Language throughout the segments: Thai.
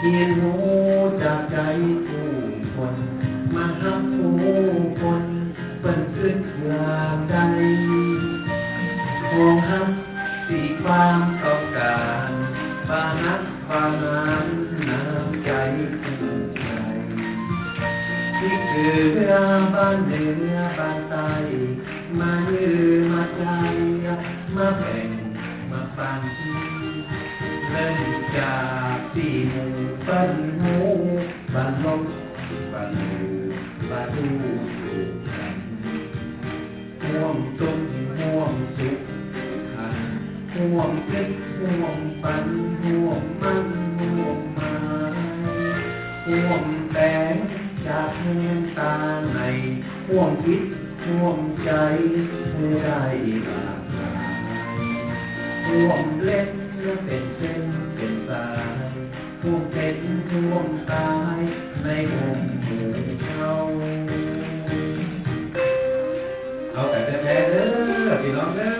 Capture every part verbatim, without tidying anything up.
เรียนรู้จากใจผู้คนมาหักผู้คนเป็นขึ้นเพื่อใจห่วงหักสี่ความต้องการบานักบานั้นน้ำใจผู้ใจที่คือเรือบ้านเหนือบ้านใต้มายือมาใจมาแบ่งมาปันเริ่มจากสี่หมู่ปั้นหูบ้านลมบ้านลือบ้านดูสู่กันห่วงตุกห่วงสุขขันห่วงเพชรห่วงปันห่วงมันห่วงไม้ห่วงแสงจากเมืองตาในห่วงคิดห่วงใจให้ได้หลากหลายห่วงเล็กเป็นเส้นเป็นสายห่วงเป็นห่วงตายในห่วงหมู่เขาเอาแต่แท้ๆเด้อพี่น้องเด้อ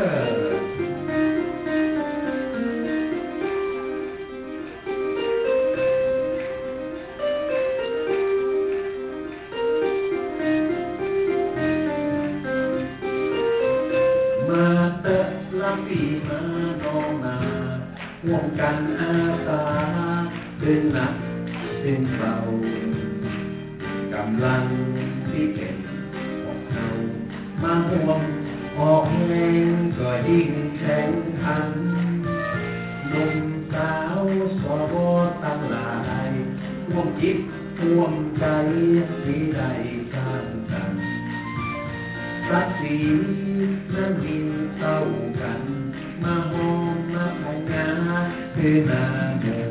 มาเตะละปีมาโนมาห่วงกันอาสาดึงหนักดึงเบากำลังที่เป็นของเขามาห่วงออกแรงก็ยิ่งแข็งขันหนุ่มสาวสวตั้งหลายห่วงจิตห่วงใจที่ได้สร้างสรรค์รักสีนั้นมีเท่ากันมาหอมมาพยาคือนาโม